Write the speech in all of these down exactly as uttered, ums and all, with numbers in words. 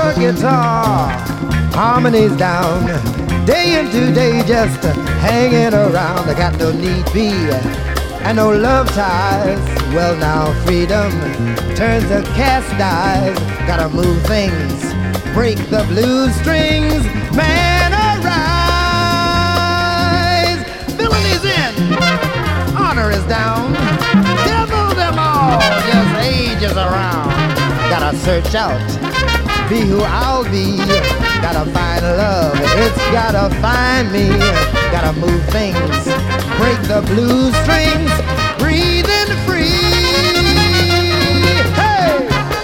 Samba guitar, harmonies down, day into day just hanging around. I got no need be and no love ties. Well now freedom turns to cast eyes. Gotta move things, break the blues strings. Man arise, villain is in, honor is down. Devil them all, just ages around. Gotta search out, be who I'll be. Gotta find love, it's gotta find me. Gotta move things, break the blues strings, breathing free. Hey!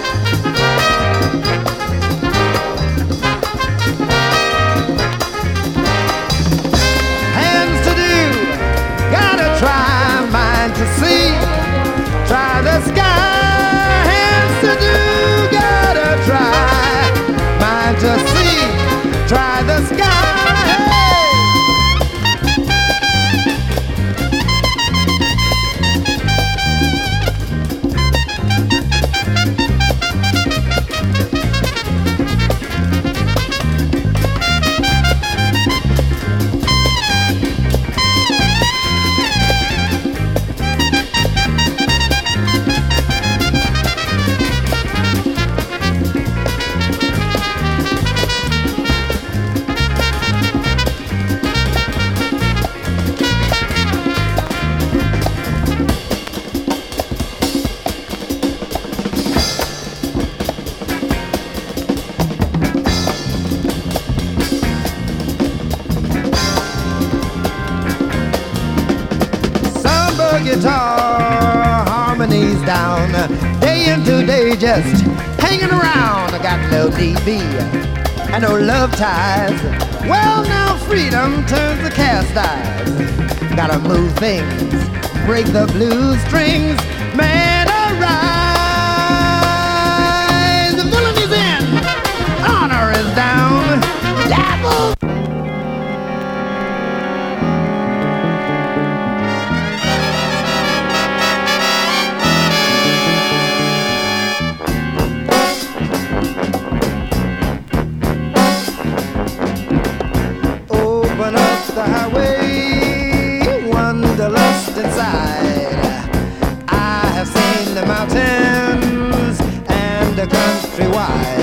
Hands to do, gotta try, mind to see, try the sky. Hands to do, gotta try, mind to see, try the sky. Guitar, harmonies down, day into day just hanging around. I got no D B and no love ties. Well now freedom turns to cast eyes. Gotta move things, break the blues strings. Man arise, the villain is in, honor is down. Devil. The highway, wanderlust inside. I have seen the mountains and the country wide.